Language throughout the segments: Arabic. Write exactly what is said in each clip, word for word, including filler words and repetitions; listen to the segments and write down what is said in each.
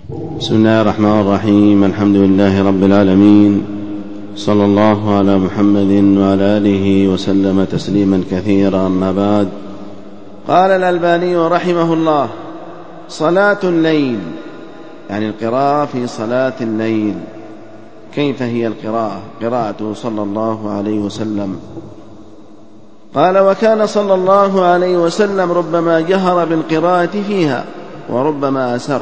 بسم الله الرحمن الرحيم. الحمد لله رب العالمين، صلى الله على محمد وعلى آله وسلم تسليما كثيرا. أما بعد، قال الألباني رحمه الله: صلاة الليل، يعني القراءة في صلاة الليل. كيف هي القراءة؟ قراءته صلى الله عليه وسلم. قال: وكان صلى الله عليه وسلم ربما جهر بالقراءة فيها وربما أسر.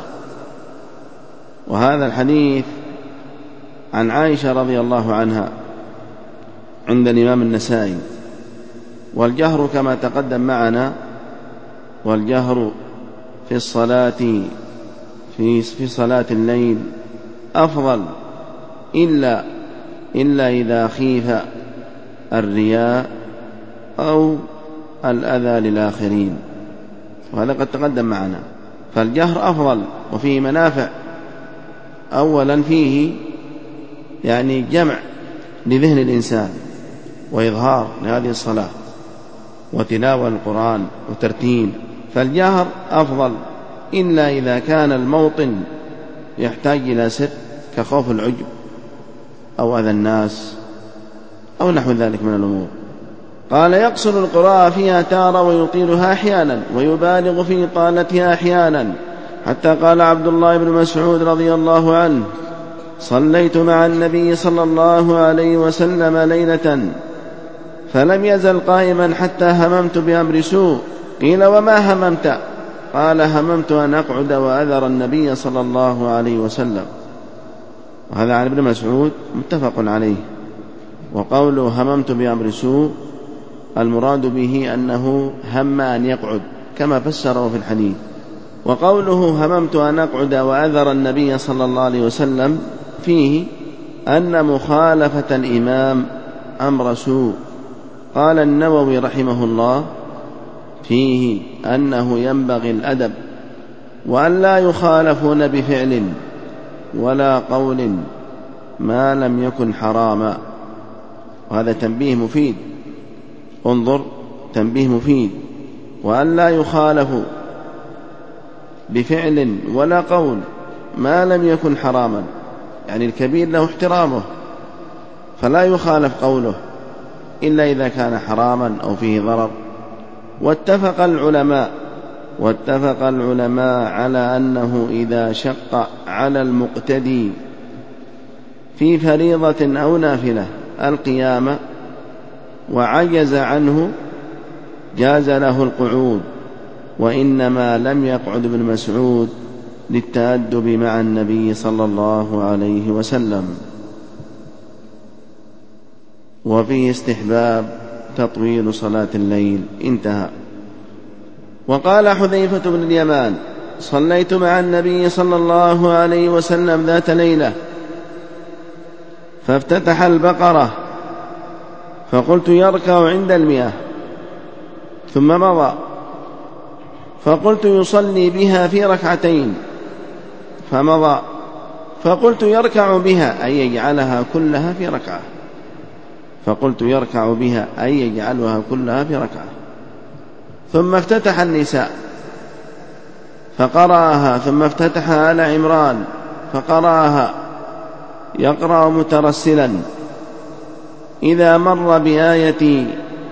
وهذا الحديث عن عائشة رضي الله عنها عند الإمام النسائي. والجهر كما تقدم معنا، والجهر في الصلاة في في صلاة الليل أفضل، إلا إلا إذا خيف الرياء أو الأذى للآخرين، وهذا قد تقدم معنا. فالجهر أفضل وفيه منافع. أولا فيه يعني جمع لذهن الإنسان وإظهار لهذه الصلاة وتلاوة القرآن وترتيل، فالجهر أفضل، إلا إذا كان الموطن يحتاج إلى سر كخوف العجب أو أذى الناس أو نحو ذلك من الأمور. قال: يقصر القراءة فيها تارة ويطيلها أحيانا ويبالغ في إطالتها أحيانا، حتى قال عبد الله بن مسعود رضي الله عنه: صليت مع النبي صلى الله عليه وسلم ليلة فلم يزل قائما حتى هممت بأمر سوء. قيل: وما هممت؟ قال: هممت أن أقعد وأذر النبي صلى الله عليه وسلم. وهذا عن ابن مسعود متفق عليه. وقوله هممت بأمر سوء المراد به أنه هم أن يقعد كما فسره في الحديث. وقوله هممت أن أقعد وأذر النبي صلى الله عليه وسلم فيه أن مخالفة الإمام أمر سوء. قال النووي رحمه الله: فيه أنه ينبغي الأدب وأن لا يخالفون بفعل ولا قول ما لم يكن حراما. وهذا تنبيه مفيد، انظر، تنبيه مفيد. وأن لا يخالفوا بفعل ولا قول ما لم يكن حراما، يعني الكبير له احترامه فلا يخالف قوله إلا إذا كان حراما أو فيه ضرر. واتفق العلماء واتفق العلماء على أنه إذا شق على المقتدي في فريضة أو نافلة القيام وعجز عنه جاز له القعود، وإنما لم يقعد ابن مسعود للتأدب مع النبي صلى الله عليه وسلم. وفيه استحباب تطويل صلاة الليل. انتهى. وقال حذيفة بن اليمان: صليت مع النبي صلى الله عليه وسلم ذات ليلة فافتتح البقرة فقلت يركع عند المئة، ثم مضى فقلت يصلي بها في ركعتين فمضى، فقلت يركع بها أي يجعلها كلها في ركعة، فقلت يركع بها أي يجعلها كلها في ركعة. ثم افتتح النساء فقرأها، ثم افتتح آل عمران فقرأها يقرأ مترسلا: إذا مر بآية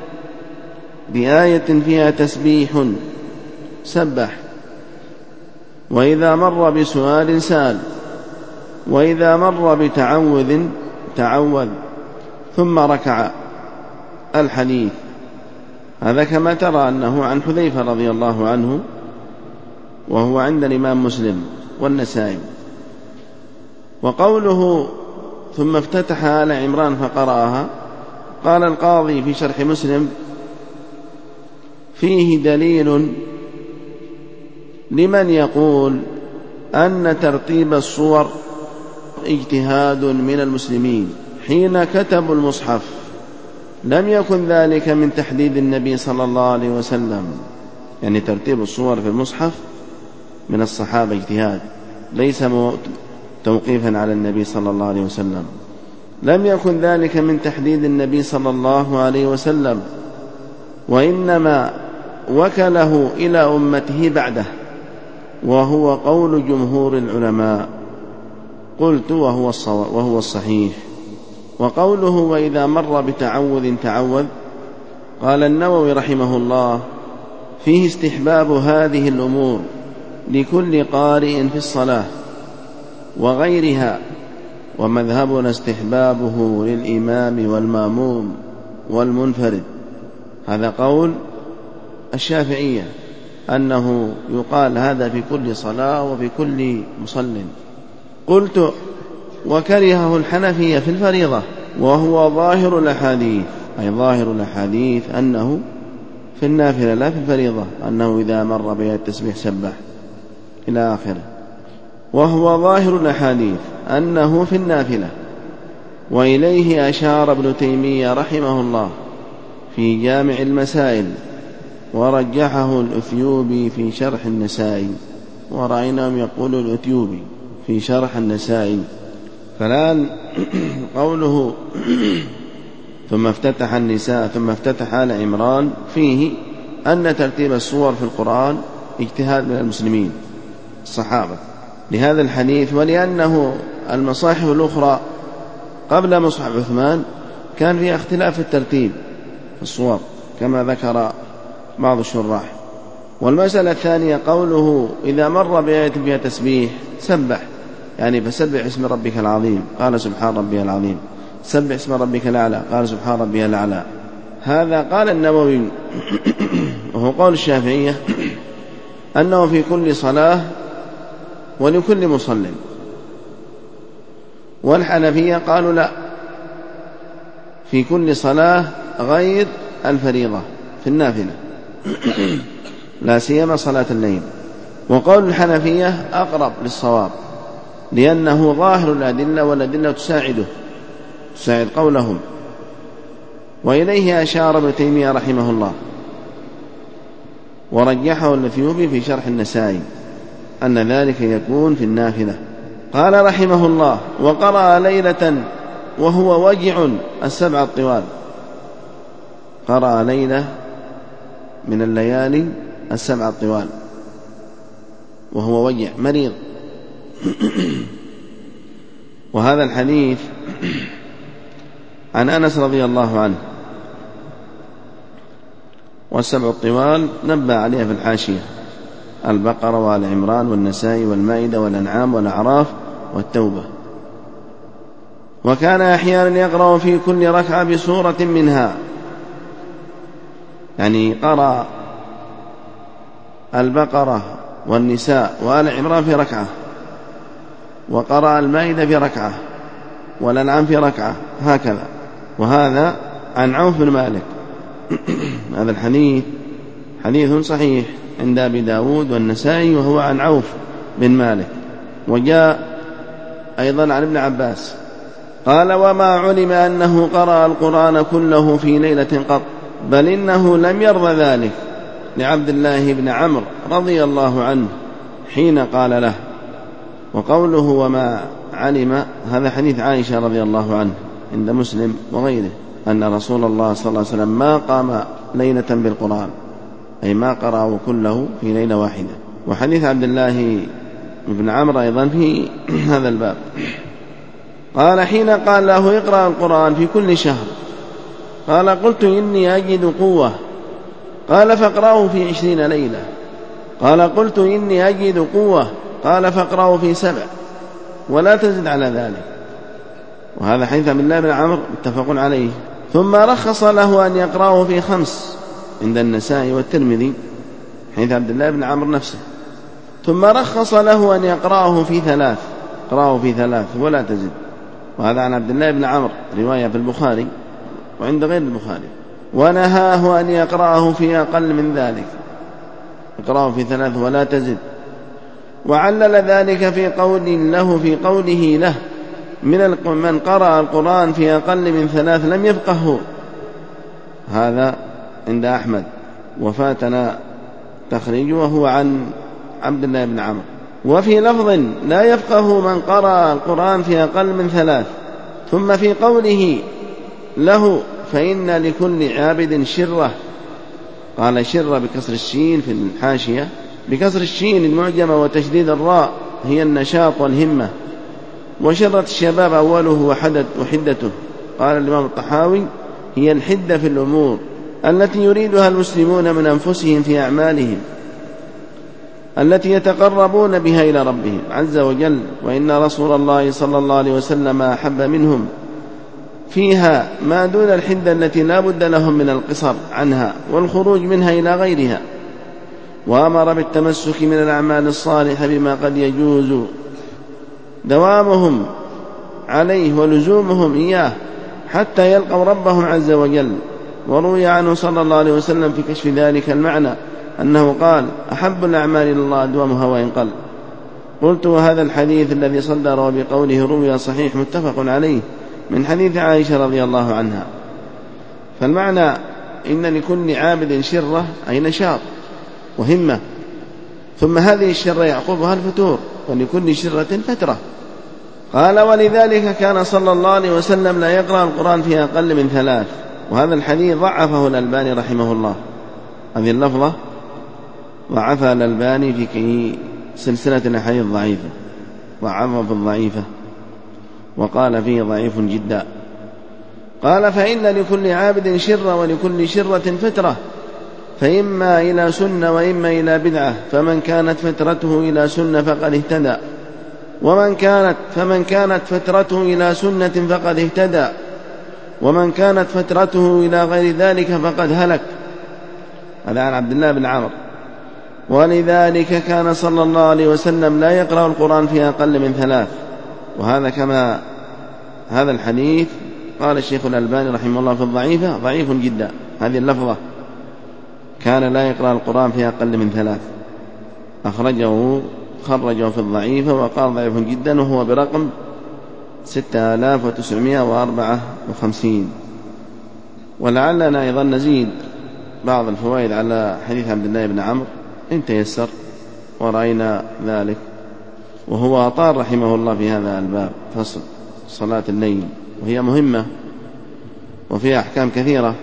بآية فيها تسبيح سبح، وإذا مر بسؤال سال، وإذا مر بتعوذ تعوذ، ثم ركع. الحديث هذا كما ترى أنه عن حذيفة رضي الله عنه، وهو عند الإمام مسلم والنسائي. وقوله ثم افتتح آل عمران فقرأها، قال القاضي في شرح مسلم: فيه دليل لمن يقول أن ترتيب الصور اجتهاد من المسلمين حين كتبوا المصحف، لم يكن ذلك من تحديد النبي صلى الله عليه وسلم. يعني ترتيب الصور في المصحف من الصحابة اجتهاد، ليس توقيفا على النبي صلى الله عليه وسلم. لم يكن ذلك من تحديد النبي صلى الله عليه وسلم، وإنما وكله إلى أمته بعده، وهو قول جمهور العلماء. قلت وهو الصواب وهو الصحيح. وقوله وإذا مر بتعوذ تعوذ، قال النووي رحمه الله فيه استحباب هذه الأمور لكل قارئ في الصلاة وغيرها، ومذهبنا استحبابه للإمام والماموم والمنفرد. هذا قول الشافعية أنه يقال هذا في كل صلاة وفي كل مصل. قلت وكرهه الحنفية في الفريضة، وهو ظاهر الأحاديث، أي ظاهر الأحاديث أنه في النافلة لا في الفريضة، أنه إذا مر بها التسبيح سبح إلى آخره. وهو ظاهر الأحاديث أنه في النافلة، وإليه أشار ابن تيمية رحمه الله في جامع المسائل، ورجحه الأثيوبي في شرح النسائي، ورأيناهم يقول الأثيوبي في شرح النسائي. فالآن قوله ثم افتتح النساء ثم افتتح آل عمران فيه أن ترتيب السور في القرآن اجتهاد من المسلمين الصحابة لهذا الحديث، ولأنه المصاحف الأخرى قبل مصحف عثمان كان فيها اختلاف في الترتيب في الصور كما ذكر بعض الشراح. والمسألة الثانية قوله إذا مر بآية فيها تسبيح سبح، يعني فسبح اسم ربك العظيم، قال سبحان ربي العظيم. سبح اسم ربك الأعلى، قال سبحان ربي الأعلى. هذا قال النووي وهو قول الشافعية أنه في كل صلاة ولكل مصل. والحنفية قالوا لا، في كل صلاة غير الفريضة في النافلة لا سيما صلاة الليل. وقول الحنفية أقرب للصواب لأنه ظاهر الأدلة، والأدلة تساعده تساعد قولهم. وإليه أشار ابن تيمية رحمه الله، ورجحه الأثيوبي في شرح النسائي أن ذلك يكون في النافلة. قال رحمه الله وقرأ ليلة وهو وجع السبع الطوال، قرأ ليلة من الليالي السبع الطوال وهو وجع مريض. وهذا الحديث عن أنس رضي الله عنه. والسبع الطوال نبه عليها في الحاشية: البقرة وآل عمران والنساء والمائدة والأنعام والأعراف والتوبة. وكان أحيانا يقرأ في كل ركعة بسورة منها، يعني قرأ البقرة والنساء وآل عمران في ركعة، وقرأ المائدة في ركعة، والأنعام في ركعة، هكذا. وهذا عن عوف بن مالك. هذا الحديث حديث صحيح عند أبي داود والنسائي، وهو عن عوف بن مالك. وجاء أيضا عن ابن عباس قال: وما علم أنه قرأ القرآن كله في ليلة قط، بل إنه لم يرضى ذلك لعبد الله بن عمرو رضي الله عنه حين قال له. وقوله وما علم، هذا حديث عائشة رضي الله عنه عند مسلم وغيره، أن رسول الله صلى الله عليه وسلم ما قام ليلة بالقرآن، أي ما قرأه كله في ليلة واحدة. وحديث عبد الله بن عمرو أيضا في هذا الباب. قال: حين قال له اقرأ القرآن في كل شهر، قال: قلت إني أجد قوة. قال: فاقرأه في عشرين ليلة. قال: قلت إني أجد قوة. قال: فاقرأه في سبع ولا تزد على ذلك. وهذا حديث عبد الله بن عمرو متفق عليه. ثم رخص له أن يقرأه في خمس عند النسائي والترمذي، حديث عبد الله بن عمرو نفسه. ثم رخص له أن يقرأه في ثلاث، قرأه في ثلاث ولا تزد. وهذا عن عبد الله بن عمرو، رواية في البخاري وعند غير البخاري. ونهاه أن يقرأه في أقل من ذلك، يقرأه في ثلاث ولا تزد. وعلل ذلك في قول له في قوله له: من من قرأ القرآن في أقل من ثلاث لم يفقهه. هذا عند أحمد، وفاتنا تخريج، وهو عن عبد الله بن عمرو. وفي لفظ: لا يفقه من قرأ القرآن في أقل من ثلاث. ثم في قوله له: فإن لكل عابد شرة، قال شرة بكسر الشين في الحاشية، بكسر الشين المعجمة وتشديد الراء هي النشاط والهمة. وشرة الشباب أوله وحدته. قال الإمام الطحاوي هي الحدة في الأمور التي يريدها المسلمون من أنفسهم في أعمالهم التي يتقربون بها إلى ربهم عز وجل. وإن رسول الله صلى الله عليه وسلم أحب منهم فيها ما دون الحدة التي لا بد لهم من القصر عنها والخروج منها إلى غيرها. وأمر بالتمسك من الأعمال الصالحة بما قد يجوز دوامهم عليه ولزومهم إياه حتى يلقوا ربهم عز وجل. وروي عنه صلى الله عليه وسلم في كشف ذلك المعنى أنه قال: أحب الأعمال إلى الله أدومها وإن قل. قلت: وهذا الحديث الذي صدر بقوله روي صحيح متفق عليه من حديث عائشة رضي الله عنها. فالمعنى إن لكل عابد شرة أي نشاط وهمة، ثم هذه الشرة يعقبها الفتور، ولكل شرة فترة. قال: ولذلك كان صلى الله عليه وسلم لا يقرأ القرآن في أقل من ثلاث. وهذا الحديث ضعفه الألباني رحمه الله. هذه اللفظة ضعفها الألباني في سلسلة الأحاديث ضعيفة، ضعفها في الضعيفة وقال فيه ضعيف جدا. قال: فإن لكل عابد شرة ولكل شرة فترة، فإما إلى سنة وإما إلى بدعة، فمن كانت فترته إلى سنة فقد اهتدى، ومن كانت فمن كانت فترته إلى سنة فقد اهتدى، ومن كانت فترته إلى غير ذلك فقد هلك. هذا عن عبد الله بن عمرو. ولذلك كان صلى الله عليه وسلم لا يقرأ القرآن في أقل من ثلاث. وهذا كما هذا الحديث قال الشيخ الألباني رحمه الله في الضعيفة ضعيف جدا. هذه اللفظة كان لا يقرأ القرآن في أقل من ثلاث، أخرجه خرجه في الضعيفة وقال ضعيف جدا، وهو برقم ستة آلاف وتسعمائة وأربعة وخمسين. ولعلنا أيضا نزيد بعض الفوائد على حديث عبد الله بن عمرو إن تيسر، ورأينا ذلك. وهو أطال رحمه الله في هذا الباب فصل صلاة الليل، وهي مهمة وفيها أحكام كثيرة.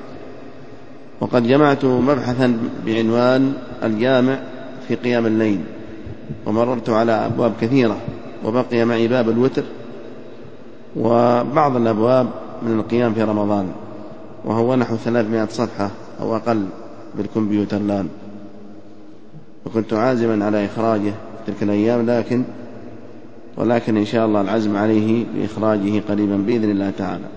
وقد جمعت مبحثا بعنوان الجامع في قيام الليل، ومررت على أبواب كثيرة، وبقي معي باب الوتر وبعض الأبواب من القيام في رمضان، وهو نحو ثلاثمائة صفحة أو أقل بالكمبيوتر الآن، وكنت عازما على إخراجه تلك الأيام، لكن ولكن إن شاء الله العزم عليه بإخراجه قريبا بإذن الله تعالى.